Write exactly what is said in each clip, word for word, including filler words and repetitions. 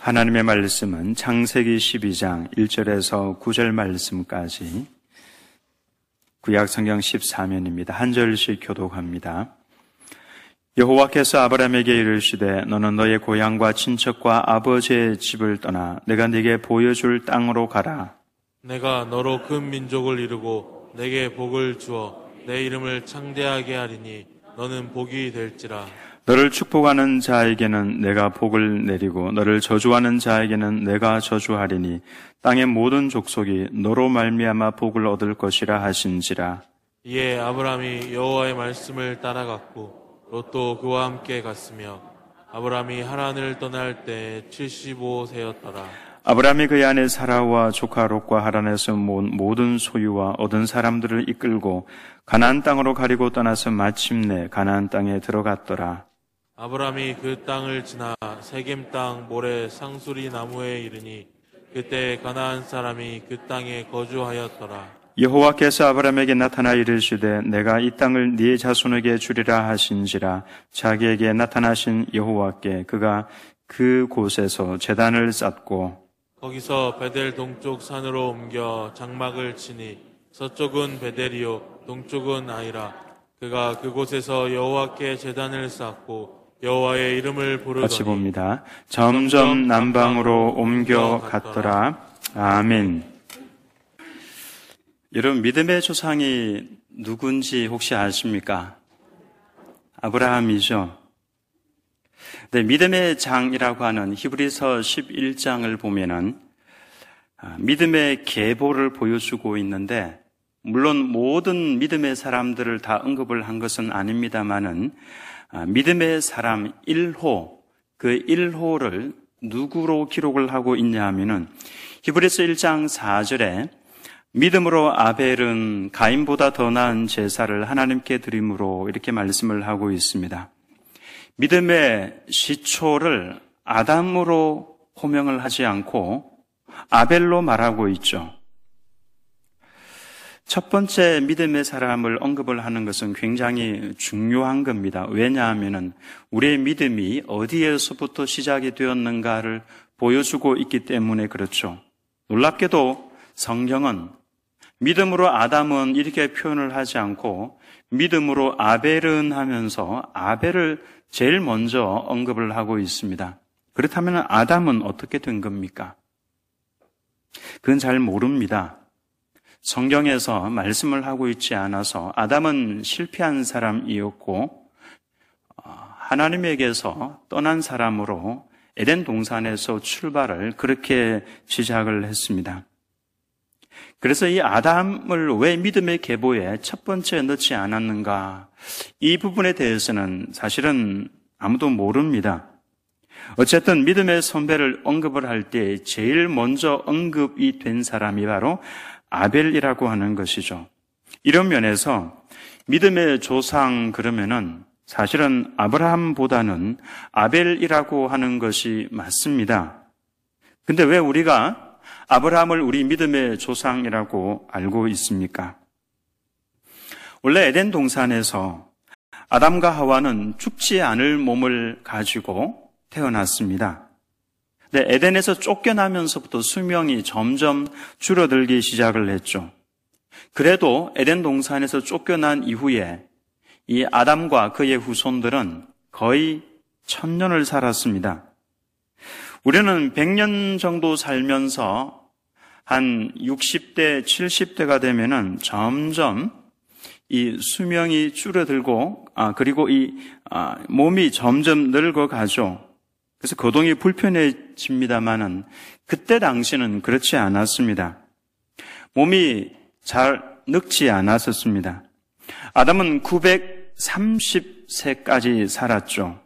하나님의 말씀은 창세기 십이 장 일 절에서 구 절 말씀까지 구약성경 십사 면입니다. 한 절씩 교독합니다. 여호와께서 아브라함에게 이르시되 너는 너의 고향과 친척과 아버지의 집을 떠나 내가 네게 보여줄 땅으로 가라. 내가 너로 큰 민족을 이루고 내게 복을 주어 내 이름을 창대하게 하리니 너는 복이 될지라. 너를 축복하는 자에게는 내가 복을 내리고 너를 저주하는 자에게는 내가 저주하리니 땅의 모든 족속이 너로 말미암아 복을 얻을 것이라 하신지라. 이에 아브라함이 여호와의 말씀을 따라갔고 롯도 그와 함께 갔으며 아브라함이 하란을 떠날 때 칠십오 세였더라. 아브라함이 그의 아내 사라와 조카 롯과 하란에서 모은 모든 소유와 얻은 사람들을 이끌고 가나안 땅으로 가리고 떠나서 마침내 가나안 땅에 들어갔더라. 아브라함이 그 땅을 지나 세겜 땅 모래 상수리 나무에 이르니 그때 가나안 사람이 그 땅에 거주하였더라. 여호와께서 아브라함에게 나타나 이르시되 내가 이 땅을 네 자손에게 주리라 하신지라. 자기에게 나타나신 여호와께 그가 그 곳에서 제단을 쌓고 거기서 베델 동쪽 산으로 옮겨 장막을 치니 서쪽은 베델이요 동쪽은 아이라. 그가 그곳에서 여호와께 제단을 쌓고 여호와의 이름을 부르더니 같이 봅니다. 점점 남방으로 옮겨 갔더라. 아멘. 여러분, 믿음의 조상이 누군지 혹시 아십니까? 아브라함이죠. 네, 믿음의 장이라고 하는 히브리서 십일 장을 보면은 믿음의 계보를 보여주고 있는데, 물론 모든 믿음의 사람들을 다 언급을 한 것은 아닙니다만은 믿음의 사람 일 호, 그 일 호를 누구로 기록을 하고 있냐 하면은 히브리서 일 장 사 절에 믿음으로 아벨은 가인보다 더 나은 제사를 하나님께 드림으로 이렇게 말씀을 하고 있습니다. 믿음의 시초를 아담으로 호명을 하지 않고 아벨로 말하고 있죠. 첫 번째 믿음의 사람을 언급을 하는 것은 굉장히 중요한 겁니다. 왜냐하면 우리의 믿음이 어디에서부터 시작이 되었는가를 보여주고 있기 때문에 그렇죠. 놀랍게도 성경은 믿음으로 아담은 이렇게 표현을 하지 않고 믿음으로 아벨은 하면서 아벨을 제일 먼저 언급을 하고 있습니다. 그렇다면 아담은 어떻게 된 겁니까? 그건 잘 모릅니다. 성경에서 말씀을 하고 있지 않아서 아담은 실패한 사람이었고 하나님에게서 떠난 사람으로 에덴 동산에서 출발을 그렇게 시작을 했습니다. 그래서 이 아담을 왜 믿음의 계보에 첫 번째 넣지 않았는가? 이 부분에 대해서는 사실은 아무도 모릅니다. 어쨌든 믿음의 선배를 언급을 할 때 제일 먼저 언급이 된 사람이 바로 아벨이라고 하는 것이죠. 이런 면에서 믿음의 조상 그러면은 사실은 아브라함보다는 아벨이라고 하는 것이 맞습니다. 근데 왜 우리가 아브라함을 우리 믿음의 조상이라고 알고 있습니까? 원래 에덴 동산에서 아담과 하와는 죽지 않을 몸을 가지고 태어났습니다. 네, 에덴에서 쫓겨나면서부터 수명이 점점 줄어들기 시작을 했죠. 그래도 에덴 동산에서 쫓겨난 이후에 이 아담과 그의 후손들은 거의 천년을 살았습니다. 우리는 백 년 정도 살면서 한 육십 대, 칠십 대가 되면은 점점 이 수명이 줄어들고, 아, 그리고 이, 아, 몸이 점점 늙어가죠. 그래서 거동이 불편해집니다만은 그때 당시는 그렇지 않았습니다. 몸이 잘 늙지 않았었습니다. 아담은 구백삼십 세까지 살았죠.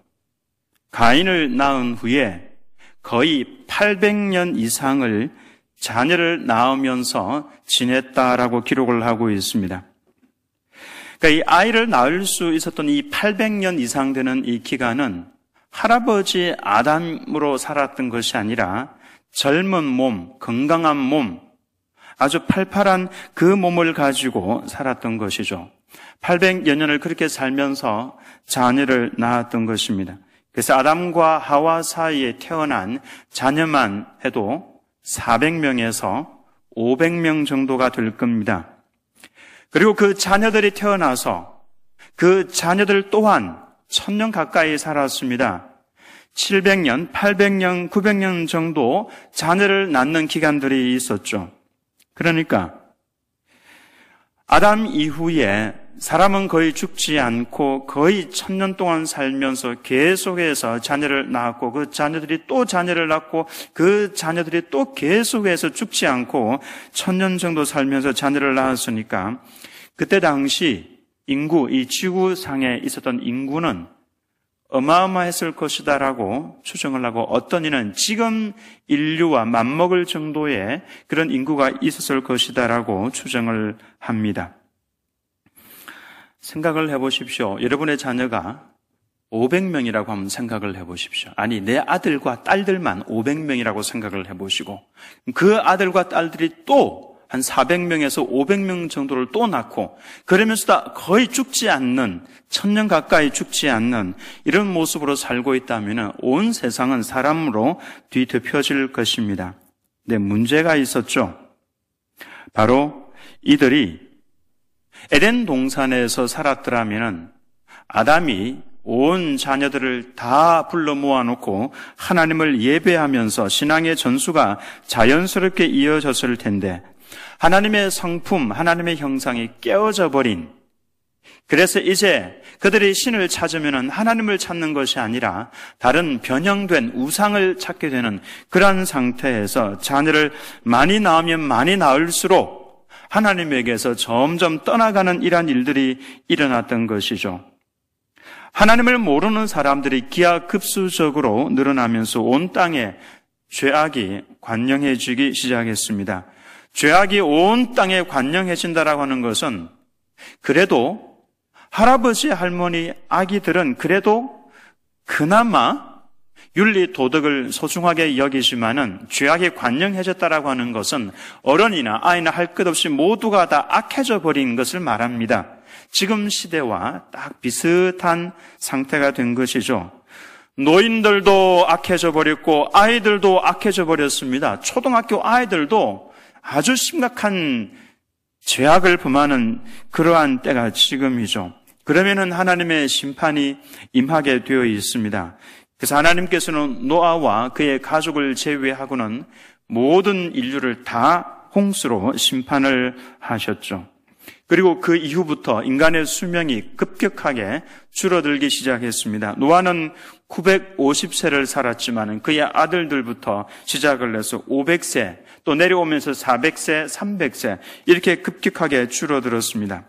가인을 낳은 후에 거의 팔백 년 이상을 자녀를 낳으면서 지냈다라고 기록을 하고 있습니다. 그러니까 이 아이를 낳을 수 있었던 이 팔백 년 이상 되는 이 기간은 할아버지 아담으로 살았던 것이 아니라 젊은 몸, 건강한 몸, 아주 팔팔한 그 몸을 가지고 살았던 것이죠. 팔백여 년을 그렇게 살면서 자녀를 낳았던 것입니다. 그래서 아담과 하와 사이에 태어난 자녀만 해도 사백 명에서 오백 명 정도가 될 겁니다. 그리고 그 자녀들이 태어나서 그 자녀들 또한 천 년 가까이 살았습니다. 칠백 년, 팔백 년, 구백 년 정도 자녀를 낳는 기간들이 있었죠. 그러니까 아담 이후에 사람은 거의 죽지 않고 거의 천년 동안 살면서 계속해서 자녀를 낳았고 그 자녀들이 또 자녀를 낳고 그 자녀들이 또 계속해서 죽지 않고 천년 정도 살면서 자녀를 낳았으니까 그때 당시 인구, 이 지구상에 있었던 인구는 어마어마했을 것이다라고 추정을 하고 어떤 이는 지금 인류와 맞먹을 정도의 그런 인구가 있었을 것이다라고 추정을 합니다. 생각을 해보십시오. 여러분의 자녀가 오백 명이라고 한번 생각을 해보십시오. 아니, 내 아들과 딸들만 오백 명이라고 생각을 해보시고 그 아들과 딸들이 또 한 사백 명에서 오백 명 정도를 또 낳고 그러면서도 거의 죽지 않는, 천년 가까이 죽지 않는 이런 모습으로 살고 있다면 온 세상은 사람으로 뒤덮여질 것입니다. 네, 문제가 있었죠. 바로 이들이 에덴 동산에서 살았더라면 아담이 온 자녀들을 다 불러 모아놓고 하나님을 예배하면서 신앙의 전수가 자연스럽게 이어졌을 텐데 하나님의 성품, 하나님의 형상이 깨어져 버린, 그래서 이제 그들이 신을 찾으면 하나님을 찾는 것이 아니라 다른 변형된 우상을 찾게 되는 그러한 상태에서 자녀를 많이 낳으면 많이 낳을수록 하나님에게서 점점 떠나가는 이러한 일들이 일어났던 것이죠. 하나님을 모르는 사람들이 기하급수적으로 늘어나면서 온 땅에 죄악이 관영해지기 시작했습니다. 죄악이 온 땅에 관영해진다라고 하는 것은 그래도 할아버지, 할머니, 아기들은 그래도 그나마 윤리, 도덕을 소중하게 여기지만은 죄악이 관영해졌다라고 하는 것은 어른이나 아이나 할 것 없이 모두가 다 악해져 버린 것을 말합니다. 지금 시대와 딱 비슷한 상태가 된 것이죠. 노인들도 악해져 버렸고 아이들도 악해져 버렸습니다. 초등학교 아이들도 아주 심각한 죄악을 범하는 그러한 때가 지금이죠. 그러면은 하나님의 심판이 임하게 되어 있습니다. 그래서 하나님께서는 노아와 그의 가족을 제외하고는 모든 인류를 다 홍수로 심판을 하셨죠. 그리고 그 이후부터 인간의 수명이 급격하게 줄어들기 시작했습니다. 노아는 구백오십 세를 살았지만 그의 아들들부터 시작을 해서 오백 세, 또 내려오면서 사백 세, 삼백 세 이렇게 급격하게 줄어들었습니다.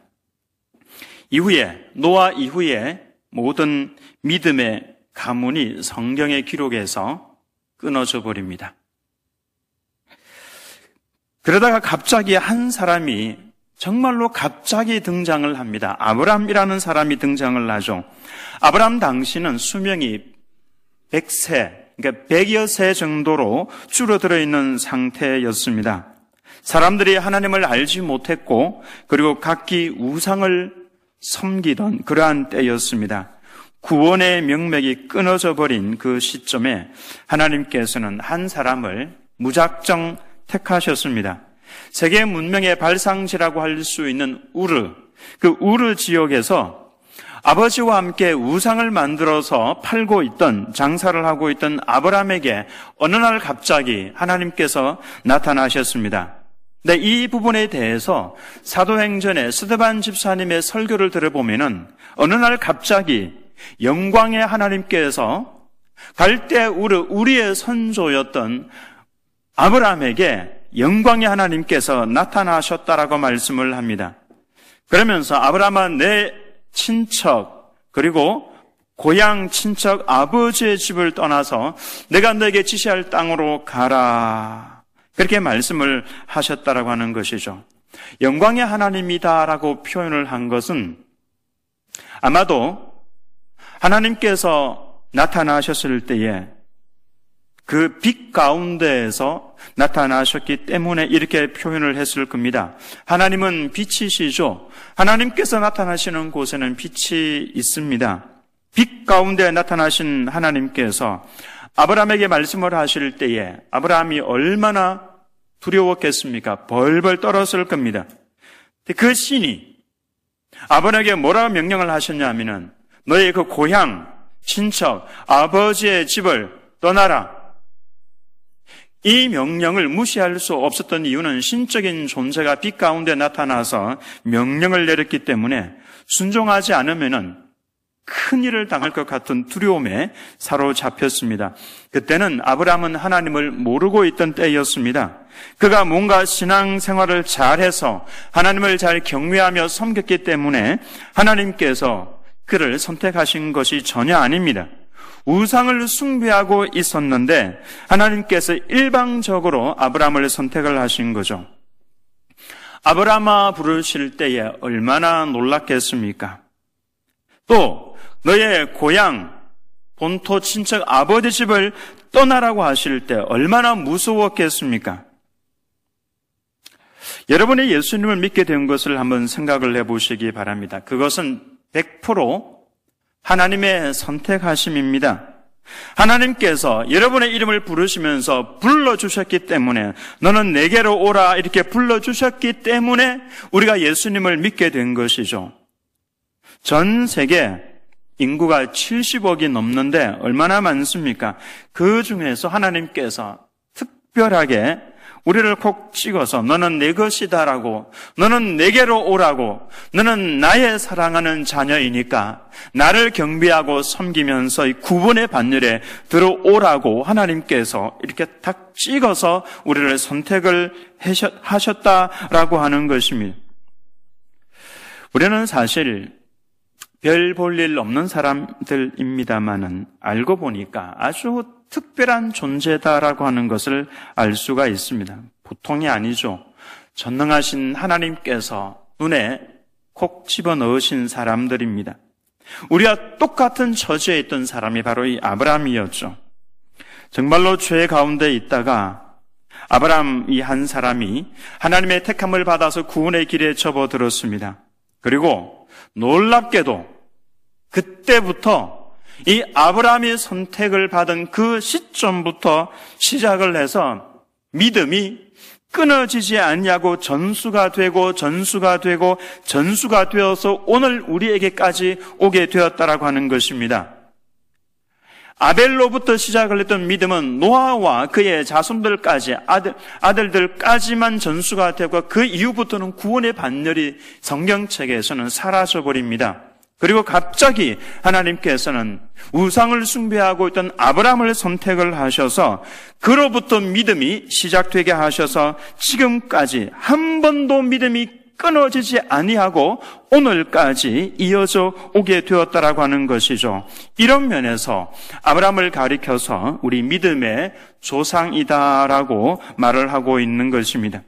이후에 노아 이후에 모든 믿음의 가문이 성경의 기록에서 끊어져 버립니다. 그러다가 갑자기 한 사람이 정말로 갑자기 등장을 합니다. 아브람이라는 사람이 등장을 하죠. 아브람 당시는 수명이 백 세, 그러니까 백여 세 정도로 줄어들어 있는 상태였습니다. 사람들이 하나님을 알지 못했고 그리고 각기 우상을 섬기던 그러한 때였습니다. 구원의 명맥이 끊어져 버린 그 시점에 하나님께서는 한 사람을 무작정 택하셨습니다. 세계 문명의 발상지라고 할 수 있는 우르, 그 우르 지역에서 아버지와 함께 우상을 만들어서 팔고 있던, 장사를 하고 있던 아브람에게 어느 날 갑자기 하나님께서 나타나셨습니다. 네, 이 부분에 대해서 사도행전의 스데반 집사님의 설교를 들어보면은 어느 날 갑자기 영광의 하나님께서 갈대 우르, 우리의 선조였던 아브람에게 영광의 하나님께서 나타나셨다라고 말씀을 합니다. 그러면서 아브람아, 내 친척 그리고 고향 친척 아버지의 집을 떠나서 내가 너에게 지시할 땅으로 가라, 그렇게 말씀을 하셨다라고 하는 것이죠. 영광의 하나님이다라고 표현을 한 것은 아마도 하나님께서 나타나셨을 때에 그 빛 가운데에서 나타나셨기 때문에 이렇게 표현을 했을 겁니다. 하나님은 빛이시죠. 하나님께서 나타나시는 곳에는 빛이 있습니다. 빛 가운데 나타나신 하나님께서 아브라함에게 말씀을 하실 때에 아브라함이 얼마나 두려웠겠습니까? 벌벌 떨었을 겁니다. 그 신이 아브라함에게 뭐라고 명령을 하셨냐 하면은 너의 그 고향, 친척, 아버지의 집을 떠나라. 이 명령을 무시할 수 없었던 이유는 신적인 존재가 빛 가운데 나타나서 명령을 내렸기 때문에 순종하지 않으면은 큰일을 당할 것 같은 두려움에 사로잡혔습니다. 그때는 아브라함은 하나님을 모르고 있던 때였습니다. 그가 뭔가 신앙생활을 잘해서 하나님을 잘 경외하며 섬겼기 때문에 하나님께서 그를 선택하신 것이 전혀 아닙니다. 우상을 숭배하고 있었는데 하나님께서 일방적으로 아브라함을 선택을 하신 거죠. 아브라함아 부르실 때에 얼마나 놀랐겠습니까? 또 너의 고향, 본토 친척 아버지 집을 떠나라고 하실 때 얼마나 무서웠겠습니까? 여러분이 예수님을 믿게 된 것을 한번 생각을 해보시기 바랍니다. 그것은 백 퍼센트 하나님의 선택하심입니다. 하나님께서 여러분의 이름을 부르시면서 불러주셨기 때문에 너는 내게로 오라 이렇게 불러주셨기 때문에 우리가 예수님을 믿게 된 것이죠. 전 세계 인구가 칠십억이 넘는데 얼마나 많습니까? 그 중에서 하나님께서 특별하게 우리를 콕 찍어서 너는 내 것이다라고, 너는 내게로 오라고, 너는 나의 사랑하는 자녀이니까 나를 경배하고 섬기면서 이 구원의 반열에 들어오라고 하나님께서 이렇게 탁 찍어서 우리를 선택을 하셨다라고 하는 것입니다. 우리는 사실 별 볼 일 없는 사람들입니다만은 알고 보니까 아주 특별한 존재다라고 하는 것을 알 수가 있습니다. 보통이 아니죠. 전능하신 하나님께서 눈에 콕 집어넣으신 사람들입니다. 우리와 똑같은 처지에 있던 사람이 바로 이 아브라함이었죠. 정말로 죄 가운데 있다가 아브라함 이 한 사람이 하나님의 택함을 받아서 구원의 길에 접어들었습니다. 그리고 놀랍게도 그때부터 이 아브라함이 선택을 받은 그 시점부터 시작을 해서 믿음이 끊어지지 않냐고 전수가 되고 전수가 되고 전수가 되어서 오늘 우리에게까지 오게 되었다라고 하는 것입니다. 아벨로부터 시작을 했던 믿음은 노아와 그의 자손들까지 아들, 아들들까지만 전수가 되고 그 이후부터는 구원의 반열이 성경책에서는 사라져버립니다. 그리고 갑자기 하나님께서는 우상을 숭배하고 있던 아브라함을 선택을 하셔서 그로부터 믿음이 시작되게 하셔서 지금까지 한 번도 믿음이 끊어지지 아니하고 오늘까지 이어져 오게 되었다라고 하는 것이죠. 이런 면에서 아브라함을 가리켜서 우리 믿음의 조상이다라고 말을 하고 있는 것입니다.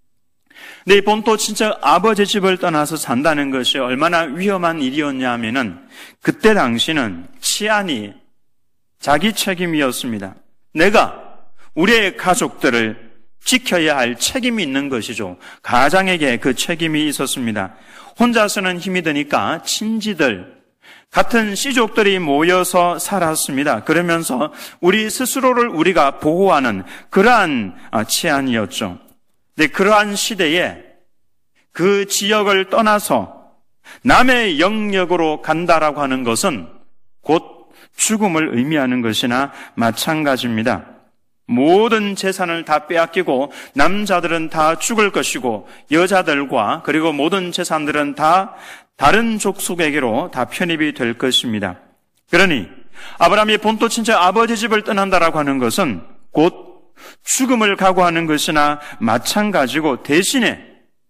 내 본토 친척 아버지 집을 떠나서 산다는 것이 얼마나 위험한 일이었냐 하면은 그때 당시는 치안이 자기 책임이었습니다. 내가 우리의 가족들을 지켜야 할 책임이 있는 것이죠. 가장에게 그 책임이 있었습니다. 혼자서는 힘이 드니까 친지들, 같은 씨족들이 모여서 살았습니다. 그러면서 우리 스스로를 우리가 보호하는 그러한 치안이었죠. 네, 그러한 시대에 그 지역을 떠나서 남의 영역으로 간다라고 하는 것은 곧 죽음을 의미하는 것이나 마찬가지입니다. 모든 재산을 다 빼앗기고 남자들은 다 죽을 것이고 여자들과 그리고 모든 재산들은 다 다른 족속에게로 다 편입이 될 것입니다. 그러니 아브라함이 본토 친척 아버지 집을 떠난다라고 하는 것은 곧 죽음을 각오하는 것이나 마찬가지고 대신에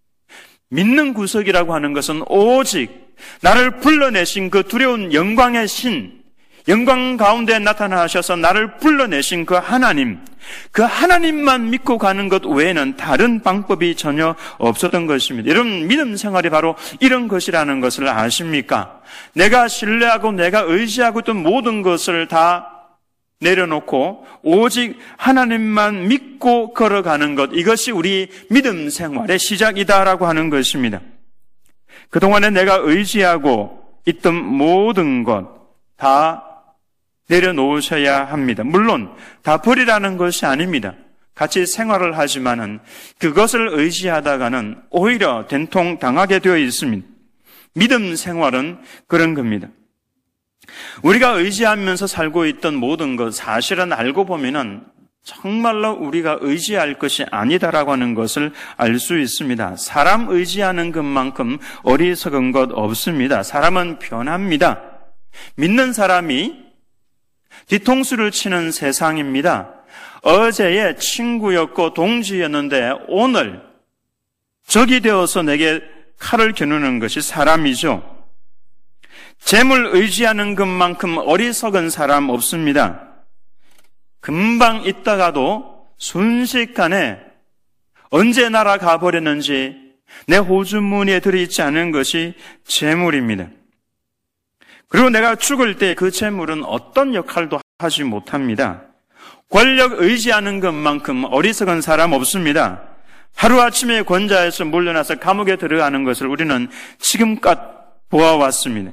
믿는 구석이라고 하는 것은 오직 나를 불러내신 그 두려운 영광의 신, 영광 가운데 나타나셔서 나를 불러내신 그 하나님, 그 하나님만 믿고 가는 것 외에는 다른 방법이 전혀 없었던 것입니다. 여러분, 믿음 생활이 바로 이런 것이라는 것을 아십니까? 내가 신뢰하고 내가 의지하고 있던 모든 것을 다 내려놓고 오직 하나님만 믿고 걸어가는 것, 이것이 우리 믿음 생활의 시작이다라고 하는 것입니다. 그동안에 내가 의지하고 있던 모든 것, 다 내려놓으셔야 합니다. 물론 다 버리라는 것이 아닙니다. 같이 생활을 하지만은 그것을 의지하다가는 오히려 된통 당하게 되어 있습니다. 믿음 생활은 그런 겁니다. 우리가 의지하면서 살고 있던 모든 것 사실은 알고 보면은 정말로 우리가 의지할 것이 아니다라고 하는 것을 알 수 있습니다. 사람 의지하는 것만큼 어리석은 것 없습니다. 사람은 변합니다. 믿는 사람이 뒤통수를 치는 세상입니다. 어제의 친구였고 동지였는데 오늘 적이 되어서 내게 칼을 겨누는 것이 사람이죠. 재물 의지하는 것만큼 어리석은 사람 없습니다. 금방 있다가도 순식간에 언제 날아가 버렸는지 내 호주머니에 들어있지 않은 것이 재물입니다. 그리고 내가 죽을 때 그 재물은 어떤 역할도 하지 못합니다. 권력 의지하는 것만큼 어리석은 사람 없습니다. 하루아침에 권좌에서 물러나서 감옥에 들어가는 것을 우리는 지금껏 보아왔습니다.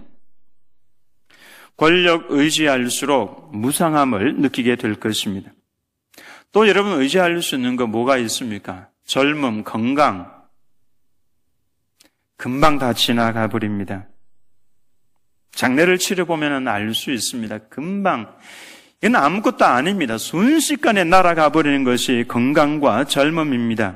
권력 의지할수록 무상함을 느끼게 될 것입니다. 또 여러분 의지할 수 있는 거 뭐가 있습니까? 젊음, 건강. 금방 다 지나가 버립니다. 장례를 치러보면 알 수 있습니다. 금방. 이건 아무것도 아닙니다. 순식간에 날아가 버리는 것이 건강과 젊음입니다.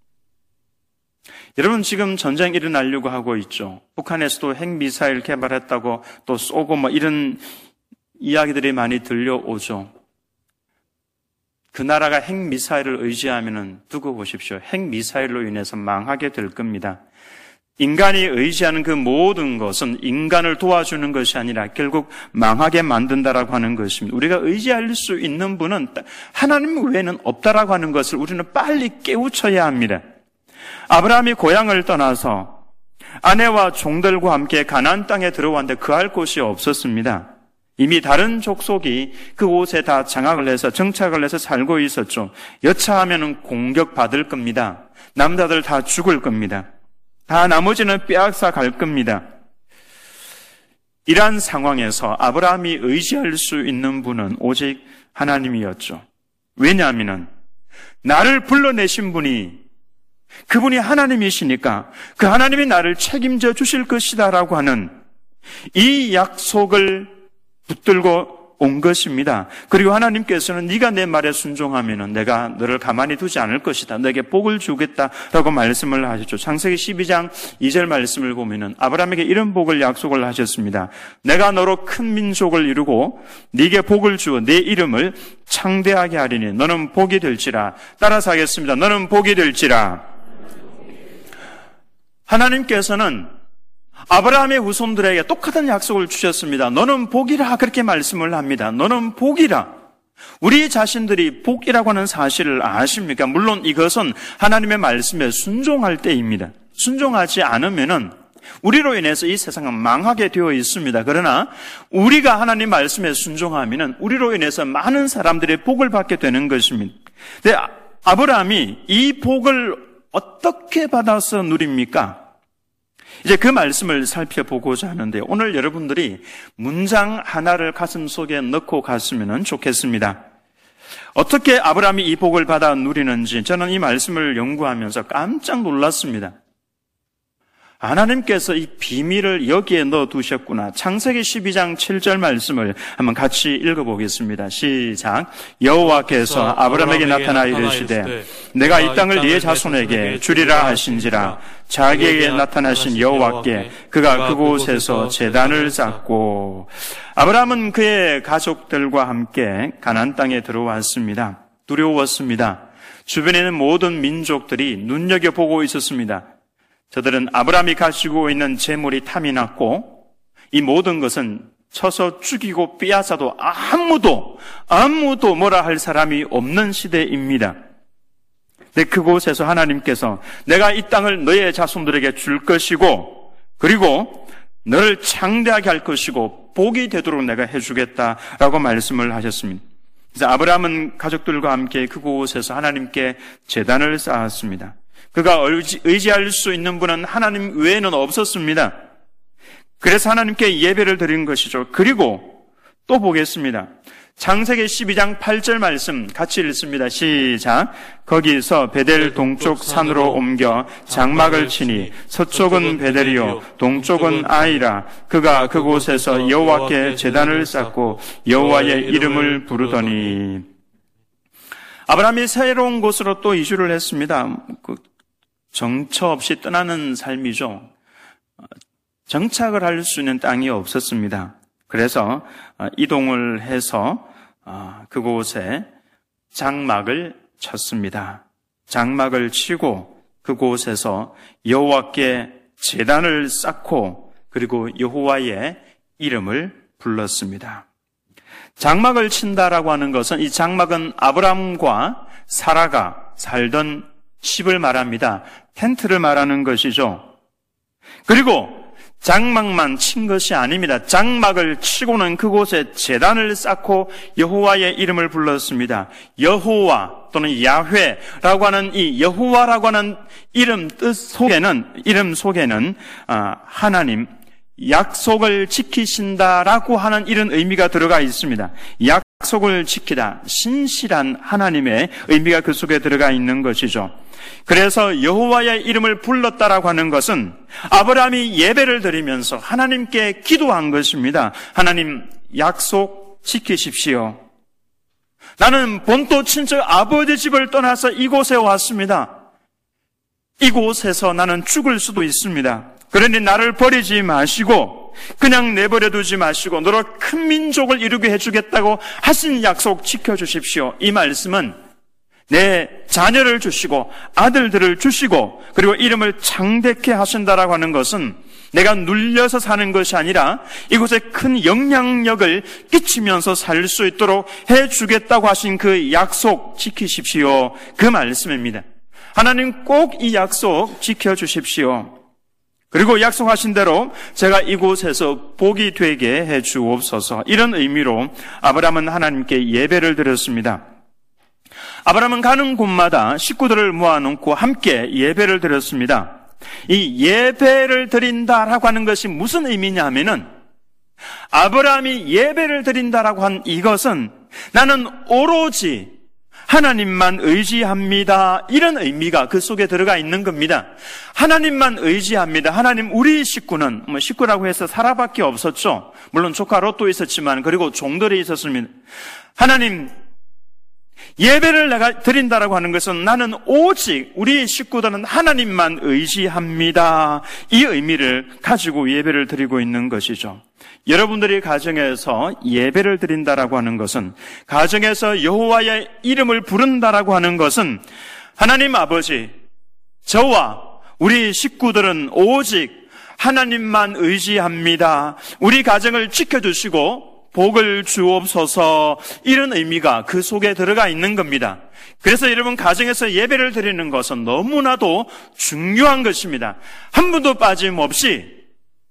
여러분 지금 전쟁 일어나려고 하고 있죠. 북한에서도 핵미사일 개발했다고 또 쏘고 뭐 이런 이야기들이 많이 들려오죠. 그 나라가 핵미사일을 의지하면은 두고 보십시오. 핵미사일로 인해서 망하게 될 겁니다. 인간이 의지하는 그 모든 것은 인간을 도와주는 것이 아니라 결국 망하게 만든다라고 하는 것입니다. 우리가 의지할 수 있는 분은 하나님 외에는 없다라고 하는 것을 우리는 빨리 깨우쳐야 합니다. 아브라함이 고향을 떠나서 아내와 종들과 함께 가나안 땅에 들어왔는데 그할 곳이 없었습니다. 이미 다른 족속이 그곳에 다 장악을 해서 정착을 해서 살고 있었죠. 여차하면 공격받을 겁니다. 남자들 다 죽을 겁니다. 다 나머지는 빼앗아 갈 겁니다. 이러한 상황에서 아브라함이 의지할 수 있는 분은 오직 하나님이었죠. 왜냐하면 나를 불러내신 분이 그분이 하나님이시니까 그 하나님이 나를 책임져 주실 것이다라고 하는 이 약속을 붙들고 온 것입니다. 그리고 하나님께서는 네가 내 말에 순종하면 내가 너를 가만히 두지 않을 것이다. 너에게 복을 주겠다라고 말씀을 하셨죠. 창세기 십이 장 이 절 말씀을 보면 아브라함에게 이런 복을 약속을 하셨습니다. 내가 너로 큰 민족을 이루고 네게 복을 주어 내 이름을 창대하게 하리니 너는 복이 될지라. 따라서 하겠습니다. 너는 복이 될지라. 하나님께서는 아브라함의 후손들에게 똑같은 약속을 주셨습니다. 너는 복이라 그렇게 말씀을 합니다. 너는 복이라. 우리 자신들이 복이라고 하는 사실을 아십니까? 물론 이것은 하나님의 말씀에 순종할 때입니다. 순종하지 않으면은 우리로 인해서 이 세상은 망하게 되어 있습니다. 그러나 우리가 하나님 말씀에 순종하면은 우리로 인해서 많은 사람들의 복을 받게 되는 것입니다. 근데 아브라함이 이 복을 어떻게 받아서 누립니까? 이제 그 말씀을 살펴보고자 하는데 오늘 여러분들이 문장 하나를 가슴 속에 넣고 갔으면 좋겠습니다. 어떻게 아브라함이 이 복을 받아 누리는지 저는 이 말씀을 연구하면서 깜짝 놀랐습니다. 하나님께서 이 비밀을 여기에 넣어두셨구나. 창세기 십이 장 칠 절 말씀을 한번 같이 읽어보겠습니다. 시작. 여호와께서 아브라함에게 나타나 이르시되 내가 이 땅을 네의 자손에게 주리라 하신지라. 자기에게 나타나신 여호와께 그가 그곳에서 제단을 쌓고. 아브라함은 그의 가족들과 함께 가나안 땅에 들어왔습니다. 두려웠습니다. 주변에 있는 모든 민족들이 눈여겨보고 있었습니다. 저들은 아브라함이 가지고 있는 재물이 탐이 났고 이 모든 것은 쳐서 죽이고 빼앗아도 아무도 아무도 뭐라 할 사람이 없는 시대입니다. 근데 그곳에서 하나님께서 내가 이 땅을 너의 자손들에게 줄 것이고 그리고 너를 창대하게 할 것이고 복이 되도록 내가 해주겠다라고 말씀을 하셨습니다. 그래서 아브라함은 가족들과 함께 그곳에서 하나님께 제단을 쌓았습니다. 그가 의지, 의지할 수 있는 분은 하나님 외에는 없었습니다. 그래서 하나님께 예배를 드린 것이죠. 그리고 또 보겠습니다. 창세기 십이 장 팔 절 말씀 같이 읽습니다. 시작. 거기서 베델 동쪽 산으로 옮겨 장막을 치니 서쪽은 베델이요 동쪽은 아이라. 그가 그곳에서 여호와께 제단을 쌓고 여호와의 이름을 부르더니. 아브라함이 새로운 곳으로 또 이주를 했습니다. 정처 없이 떠나는 삶이죠. 정착을 할 수 있는 땅이 없었습니다. 그래서 이동을 해서 그곳에 장막을 쳤습니다. 장막을 치고 그곳에서 여호와께 제단을 쌓고 그리고 여호와의 이름을 불렀습니다. 장막을 친다라고 하는 것은, 이 장막은 아브람과 사라가 살던 집을 말합니다. 텐트를 말하는 것이죠. 그리고 장막만 친 것이 아닙니다. 장막을 치고는 그곳에 제단을 쌓고 여호와의 이름을 불렀습니다. 여호와 또는 야훼라고 하는 이 여호와라고 하는 이름 뜻 속에는, 이름 속에는 하나님, 약속을 지키신다라고 하는 이런 의미가 들어가 있습니다. 약속을 지키다, 신실한 하나님의 의미가 그 속에 들어가 있는 것이죠. 그래서 여호와의 이름을 불렀다라고 하는 것은 아브라함이 예배를 드리면서 하나님께 기도한 것입니다. 하나님, 약속 지키십시오. 나는 본토 친척 아버지 집을 떠나서 이곳에 왔습니다. 이곳에서 나는 죽을 수도 있습니다. 그러니 나를 버리지 마시고 그냥 내버려 두지 마시고 너로 큰 민족을 이루게 해주겠다고 하신 약속 지켜주십시오. 이 말씀은 내 자녀를 주시고 아들들을 주시고 그리고 이름을 창대케 하신다라고 하는 것은 내가 눌려서 사는 것이 아니라 이곳에 큰 영향력을 끼치면서 살 수 있도록 해주겠다고 하신 그 약속 지키십시오. 그 말씀입니다. 하나님 꼭 이 약속 지켜주십시오. 그리고 약속하신 대로 제가 이곳에서 복이 되게 해 주옵소서. 이런 의미로 아브라함은 하나님께 예배를 드렸습니다. 아브라함은 가는 곳마다 식구들을 모아놓고 함께 예배를 드렸습니다. 이 예배를 드린다라고 하는 것이 무슨 의미냐 하면은 아브라함이 예배를 드린다라고 한 이것은 나는 오로지 하나님만 의지합니다. 이런 의미가 그 속에 들어가 있는 겁니다. 하나님만 의지합니다. 하나님, 우리 식구는, 뭐 식구라고 해서 사라밖에 없었죠. 물론 조카 롯도 있었지만, 그리고 종들이 있었습니다. 하나님, 예배를 내가 드린다라고 하는 것은 나는 오직 우리 식구들은 하나님만 의지합니다. 이 의미를 가지고 예배를 드리고 있는 것이죠. 여러분들이 가정에서 예배를 드린다라고 하는 것은, 가정에서 여호와의 이름을 부른다라고 하는 것은 하나님 아버지, 저와 우리 식구들은 오직 하나님만 의지합니다. 우리 가정을 지켜주시고 복을 주옵소서. 이런 의미가 그 속에 들어가 있는 겁니다. 그래서 여러분, 가정에서 예배를 드리는 것은 너무나도 중요한 것입니다. 한 분도 빠짐없이,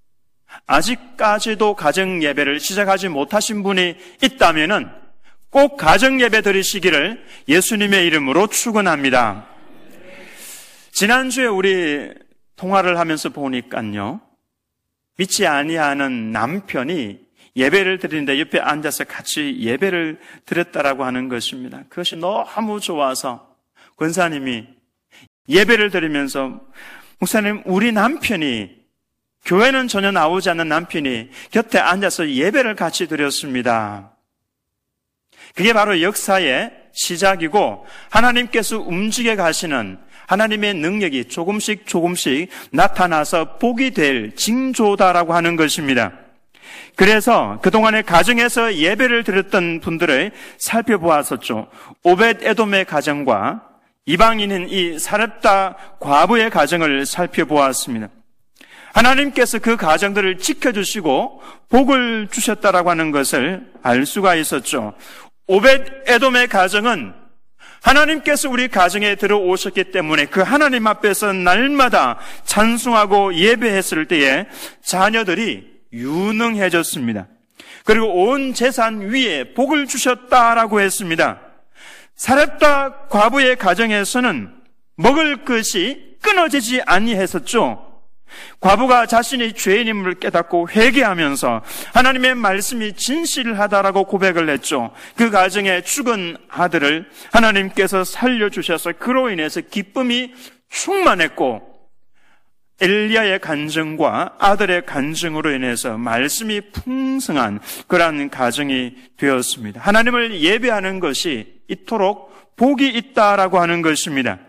아직까지도 가정 예배를 시작하지 못하신 분이 있다면은 꼭 가정 예배 드리시기를 예수님의 이름으로 축원합니다. 지난주에 우리 통화를 하면서 보니까요, 믿지 아니하는 남편이 예배를 드리는데 옆에 앉아서 같이 예배를 드렸다라고 하는 것입니다. 그것이 너무 좋아서 권사님이 예배를 드리면서, 목사님, 우리 남편이, 교회는 전혀 나오지 않는 남편이 곁에 앉아서 예배를 같이 드렸습니다. 그게 바로 역사의 시작이고 하나님께서 움직여 가시는 하나님의 능력이 조금씩 조금씩 나타나서 복이 될 징조다라고 하는 것입니다. 그래서 그동안에 가정에서 예배를 드렸던 분들을 살펴보았었죠. 오벳 에돔의 가정과 이방인인 이 사렙다 과부의 가정을 살펴보았습니다. 하나님께서 그 가정들을 지켜주시고 복을 주셨다라고 하는 것을 알 수가 있었죠. 오벳 에돔의 가정은 하나님께서 우리 가정에 들어오셨기 때문에 그 하나님 앞에서 날마다 찬송하고 예배했을 때에 자녀들이 유능해졌습니다. 그리고 온 재산 위에 복을 주셨다라고 했습니다. 사렙다 과부의 가정에서는 먹을 것이 끊어지지 아니했었죠. 과부가 자신이 죄인임을 깨닫고 회개하면서 하나님의 말씀이 진실하다라고 고백을 했죠. 그 가정에 죽은 아들을 하나님께서 살려주셔서 그로 인해서 기쁨이 충만했고, 엘리야의 간증과 아들의 간증으로 인해서 말씀이 풍성한 그러한 가정이 되었습니다. 하나님을 예배하는 것이 이토록 복이 있다라고 하는 것입니다.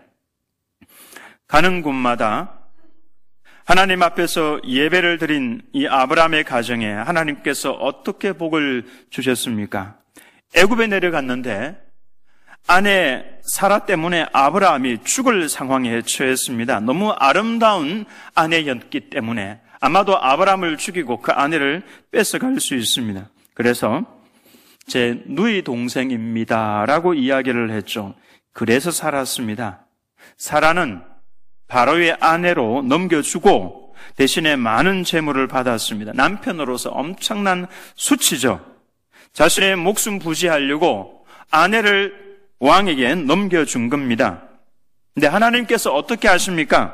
가는 곳마다 하나님 앞에서 예배를 드린 이 아브라함의 가정에 하나님께서 어떻게 복을 주셨습니까? 애굽에 내려갔는데 아내 사라 때문에 아브라함이 죽을 상황에 처했습니다. 너무 아름다운 아내였기 때문에 아마도 아브라함을 죽이고 그 아내를 뺏어갈 수 있습니다. 그래서 제 누이 동생입니다 라고 이야기를 했죠. 그래서 살았습니다. 사라는 바로의 아내로 넘겨주고 대신에 많은 재물을 받았습니다. 남편으로서 엄청난 수치죠. 자신의 목숨 부지하려고 아내를 왕에게 넘겨준 겁니다. 근데 하나님께서 어떻게 하십니까?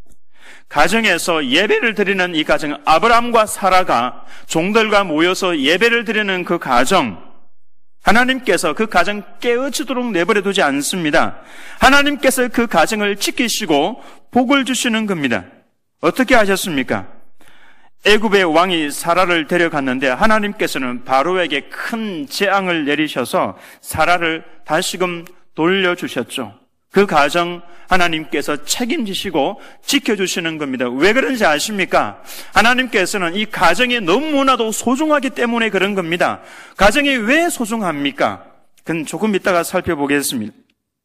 가정에서 예배를 드리는 이 가정, 아브라함과 사라가 종들과 모여서 예배를 드리는 그 가정, 하나님께서 그 가정 깨어지도록 내버려 두지 않습니다. 하나님께서 그 가정을 지키시고 복을 주시는 겁니다. 어떻게 하셨습니까? 애굽의 왕이 사라를 데려갔는데 하나님께서는 바로에게 큰 재앙을 내리셔서 사라를 다시금 돌려주셨죠. 그 가정 하나님께서 책임지시고 지켜주시는 겁니다. 왜 그런지 아십니까? 하나님께서는 이 가정이 너무나도 소중하기 때문에 그런 겁니다. 가정이 왜 소중합니까? 그건 조금 이따가 살펴보겠습니다.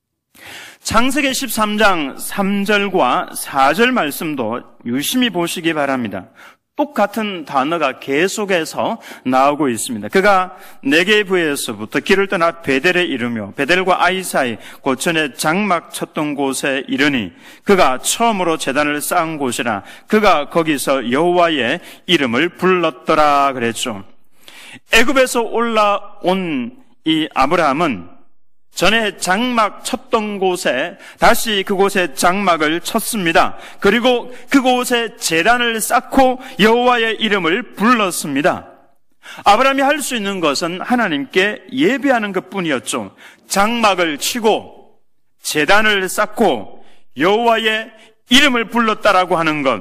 창세기 십삼 장 삼 절과 사 절 말씀도 유심히 보시기 바랍니다. 똑같은 단어가 계속해서 나오고 있습니다. 그가 네게부에서부터 길을 떠나 베델에 이르며 베델과 아이 사이 고천에 장막 쳤던 곳에 이르니 그가 처음으로 제단을 쌓은 곳이라 그가 거기서 여호와의 이름을 불렀더라 그랬죠. 애굽에서 올라온 이 아브라함은 전에 장막 쳤던 곳에 다시 그곳에 장막을 쳤습니다. 그리고 그곳에 제단을 쌓고 여호와의 이름을 불렀습니다. 아브라함이 할 수 있는 것은 하나님께 예배하는 것뿐이었죠. 장막을 치고 제단을 쌓고 여호와의 이름을 불렀다라고 하는 것.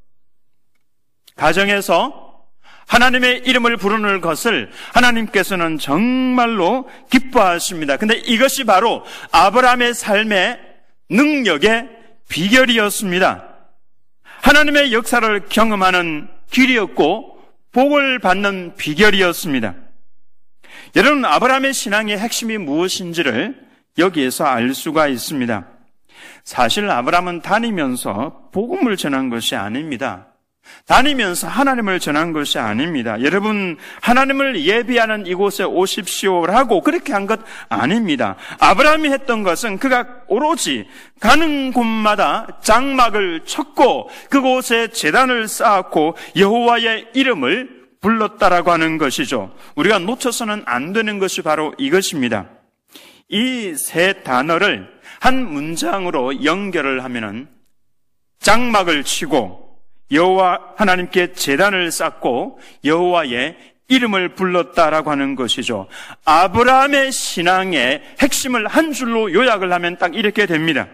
가정에서 하나님의 이름을 부르는 것을 하나님께서는 정말로 기뻐하십니다. 근데 이것이 바로 아브라함의 삶의 능력의 비결이었습니다. 하나님의 역사를 경험하는 길이었고 복을 받는 비결이었습니다. 여러분, 아브라함의 신앙의 핵심이 무엇인지를 여기에서 알 수가 있습니다. 사실 아브라함은 다니면서 복음을 전한 것이 아닙니다. 다니면서 하나님을 전한 것이 아닙니다. 여러분, 하나님을 예배하는 이곳에 오십시오라고 그렇게 한 것 아닙니다. 아브라함이 했던 것은 그가 오로지 가는 곳마다 장막을 쳤고 그곳에 제단을 쌓았고 여호와의 이름을 불렀다라고 하는 것이죠. 우리가 놓쳐서는 안 되는 것이 바로 이것입니다. 이 세 단어를 한 문장으로 연결을 하면은 장막을 치고 여호와 하나님께 제단을 쌓고 여호와의 이름을 불렀다라고 하는 것이죠. 아브라함의 신앙의 핵심을 한 줄로 요약을 하면 딱 이렇게 됩니다.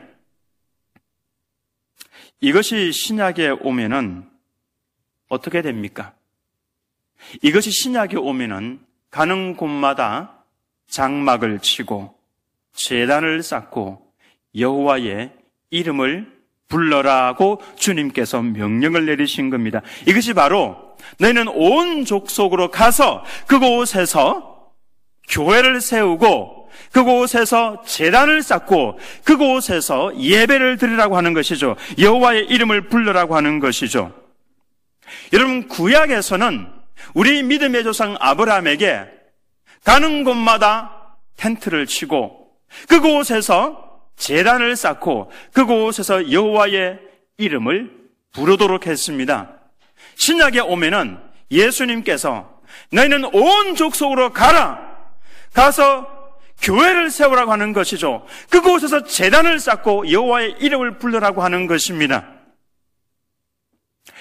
이것이 신약에 오면은 어떻게 됩니까? 이것이 신약에 오면은 가는 곳마다 장막을 치고 제단을 쌓고 여호와의 이름을 불러라고 주님께서 명령을 내리신 겁니다. 이것이 바로 너희는 온 족속으로 가서 그곳에서 교회를 세우고 그곳에서 제단을 쌓고 그곳에서 예배를 드리라고 하는 것이죠. 여호와의 이름을 불러라고 하는 것이죠. 여러분, 구약에서는 우리 믿음의 조상 아브라함에게 가는 곳마다 텐트를 치고 그곳에서 제단을 쌓고 그곳에서 여호와의 이름을 부르도록 했습니다. 신약에 오면은 예수님께서 너희는 온 족속으로 가라. 가서 교회를 세우라고 하는 것이죠. 그곳에서 제단을 쌓고 여호와의 이름을 불러라고 하는 것입니다.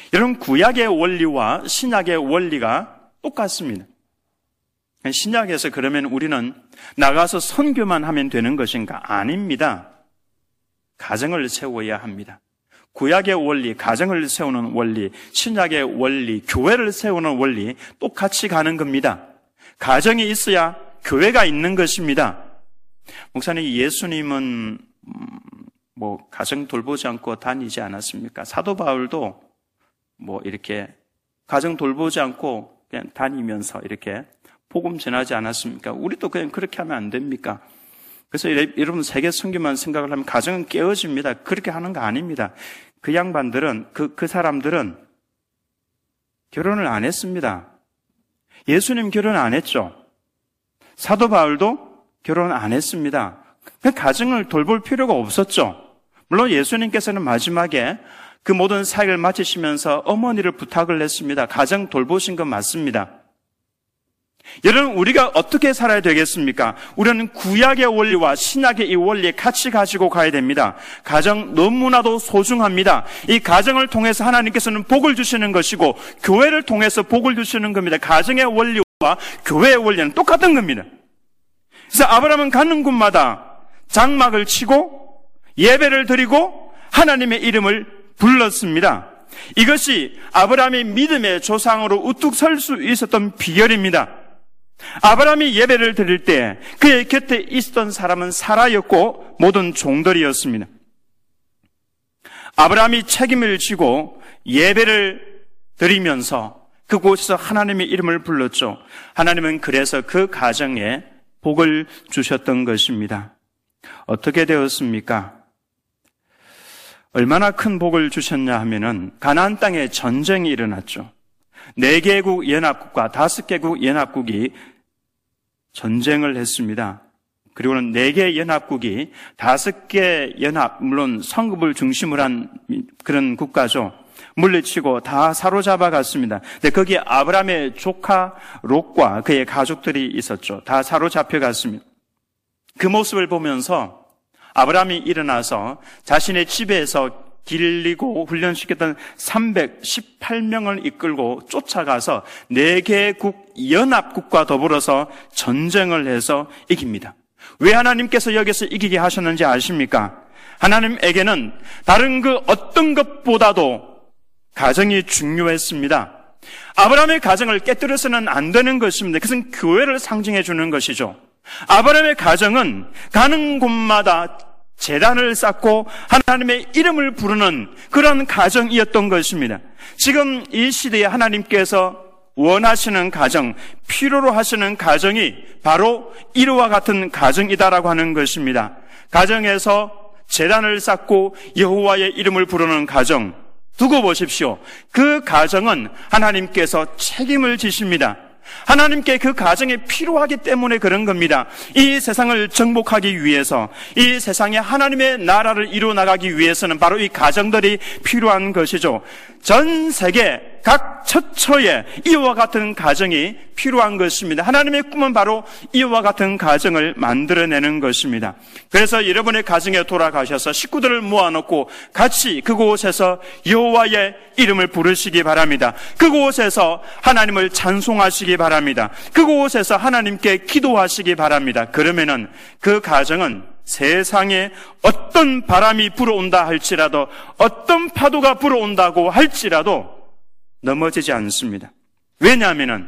여러분, 구약의 원리와 신약의 원리가 똑같습니다. 신약에서 그러면 우리는 나가서 선교만 하면 되는 것인가? 아닙니다. 가정을 세워야 합니다. 구약의 원리, 가정을 세우는 원리, 신약의 원리, 교회를 세우는 원리 똑같이 가는 겁니다. 가정이 있어야 교회가 있는 것입니다. 목사님, 예수님은 뭐 가정 돌보지 않고 다니지 않았습니까? 사도 바울도 뭐 이렇게 가정 돌보지 않고 그냥 다니면서 이렇게 복음 전하지 않았습니까? 우리도 그냥 그렇게 하면 안 됩니까? 그래서 여러분, 세계 선교만 생각을 하면 가정은 깨어집니다. 그렇게 하는 거 아닙니다. 그 양반들은, 그, 그 사람들은 결혼을 안 했습니다. 예수님 결혼 안 했죠. 사도 바울도 결혼 안 했습니다. 그 가정을 돌볼 필요가 없었죠. 물론 예수님께서는 마지막에 그 모든 사역을 마치시면서 어머니를 부탁을 했습니다. 가정 돌보신 건 맞습니다. 여러분, 우리가 어떻게 살아야 되겠습니까? 우리는 구약의 원리와 신약의 이 원리 같이 가지고 가야 됩니다. 가정 너무나도 소중합니다. 이 가정을 통해서 하나님께서는 복을 주시는 것이고 교회를 통해서 복을 주시는 겁니다. 가정의 원리와 교회의 원리는 똑같은 겁니다. 그래서 아브라함은 가는 곳마다 장막을 치고 예배를 드리고 하나님의 이름을 불렀습니다. 이것이 아브라함의 믿음의 조상으로 우뚝 설 수 있었던 비결입니다. 아브라함이 예배를 드릴 때 그의 곁에 있었던 사람은 사라였고 모든 종들이었습니다. 아브라함이 책임을 지고 예배를 드리면서 그곳에서 하나님의 이름을 불렀죠. 하나님은 그래서 그 가정에 복을 주셨던 것입니다. 어떻게 되었습니까? 얼마나 큰 복을 주셨냐 하면은 가나안 땅에 전쟁이 일어났죠. 네 개국 연합국과 다섯 개국 연합국이 전쟁을 했습니다. 그리고는 네 개 연합국이 다섯 개 연합, 물론 성읍을 중심으로 한 그런 국가죠. 물리치고 다 사로잡아 갔습니다. 근데 거기에 아브라함의 조카 롯과 그의 가족들이 있었죠. 다 사로잡혀 갔습니다. 그 모습을 보면서 아브라함이 일어나서 자신의 집에서 길리고 훈련시켰던 삼백십팔 명을 이끌고 쫓아가서 네 개국 연합국과 더불어서 전쟁을 해서 이깁니다. 왜 하나님께서 여기서 이기게 하셨는지 아십니까? 하나님에게는 다른 그 어떤 것보다도 가정이 중요했습니다. 아브라함의 가정을 깨뜨려서는 안 되는 것입니다. 그것은 교회를 상징해 주는 것이죠. 아브라함의 가정은 가는 곳마다 제단을 쌓고 하나님의 이름을 부르는 그런 가정이었던 것입니다. 지금 이 시대에 하나님께서 원하시는 가정, 필요로 하시는 가정이 바로 이와 같은 가정이다라고 하는 것입니다. 가정에서 제단을 쌓고 여호와의 이름을 부르는 가정, 두고 보십시오. 그 가정은 하나님께서 책임을 지십니다. 하나님께 그 가정이 필요하기 때문에 그런 겁니다. 이 세상을 정복하기 위해서, 이 세상에 하나님의 나라를 이루어 나가기 위해서는 바로 이 가정들이 필요한 것이죠. 전 세계 각 처처에 이와 같은 가정이 필요한 것입니다. 하나님의 꿈은 바로 이와 같은 가정을 만들어내는 것입니다. 그래서 여러분의 가정에 돌아가셔서 식구들을 모아놓고 같이 그곳에서 여호와의 이름을 부르시기 바랍니다. 그곳에서 하나님을 찬송하시기 바랍니다. 그곳에서 하나님께 기도하시기 바랍니다. 그러면은 그 가정은 세상에 어떤 바람이 불어온다 할지라도, 어떤 파도가 불어온다고 할지라도 넘어지지 않습니다. 왜냐하면은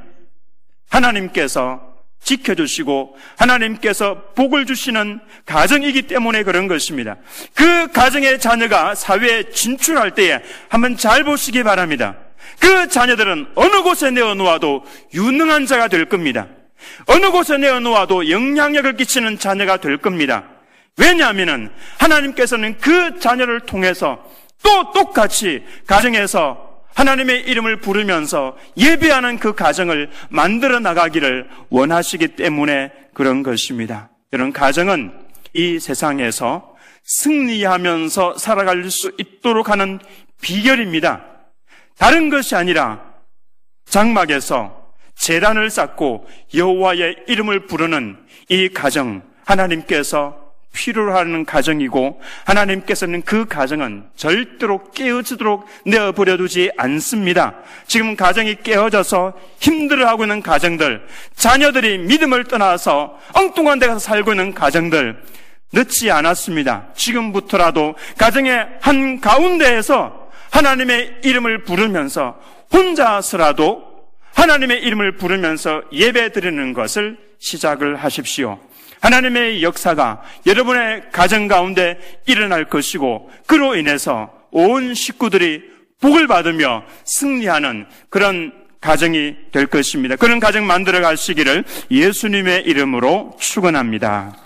하나님께서 지켜주시고 하나님께서 복을 주시는 가정이기 때문에 그런 것입니다. 그 가정의 자녀가 사회에 진출할 때에 한번 잘 보시기 바랍니다. 그 자녀들은 어느 곳에 내어놓아도 유능한 자가 될 겁니다. 어느 곳에 내어놓아도 영향력을 끼치는 자녀가 될 겁니다. 왜냐하면은 하나님께서는 그 자녀를 통해서 또 똑같이 가정에서 하나님의 이름을 부르면서 예배하는 그 가정을 만들어 나가기를 원하시기 때문에 그런 것입니다. 이런 가정은 이 세상에서 승리하면서 살아갈 수 있도록 하는 비결입니다. 다른 것이 아니라 장막에서 제단을 쌓고 여호와의 이름을 부르는 이 가정, 하나님께서 필요로 하는 가정이고 하나님께서는 그 가정은 절대로 깨어지도록 내어버려 두지 않습니다. 지금 가정이 깨어져서 힘들어하고 있는 가정들, 자녀들이 믿음을 떠나서 엉뚱한 데 가서 살고 있는 가정들 늦지 않았습니다. 지금부터라도 가정의 한 가운데에서 하나님의 이름을 부르면서 혼자서라도 하나님의 이름을 부르면서 예배 드리는 것을 시작을 하십시오. 하나님의 역사가 여러분의 가정 가운데 일어날 것이고 그로 인해서 온 식구들이 복을 받으며 승리하는 그런 가정이 될 것입니다. 그런 가정 만들어 가시기를 예수님의 이름으로 축원합니다.